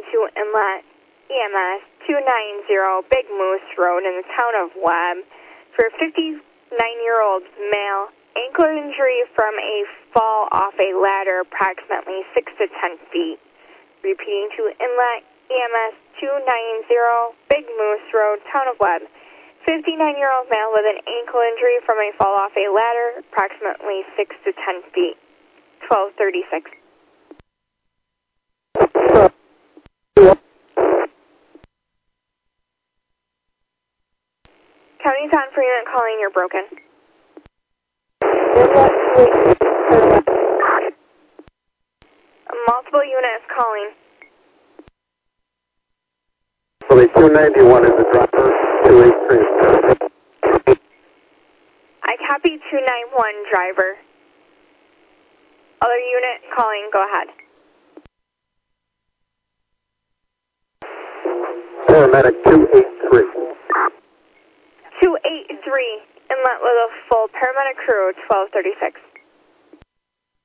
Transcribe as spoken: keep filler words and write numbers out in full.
to Inlet E M S two ninety Big Moose Road in the town of Webb for a fifty-nine-year-old male, ankle injury from a fall off a ladder approximately six to ten feet. Repeating to Inlet E M S two ninety Big Moose Road, town of Webb. fifty-nine-year-old male with an ankle injury from a fall off a ladder approximately six to ten feet. twelve thirty-six. County's on for unit calling, you're broken. Multiple units calling. Police two ninety-one is the driver, two eighty-three. I copy two ninety-one, driver. Other unit calling, go ahead. Paramedic two eighty-three. two eighty-three, Inlet with a full paramedic crew, twelve thirty-six.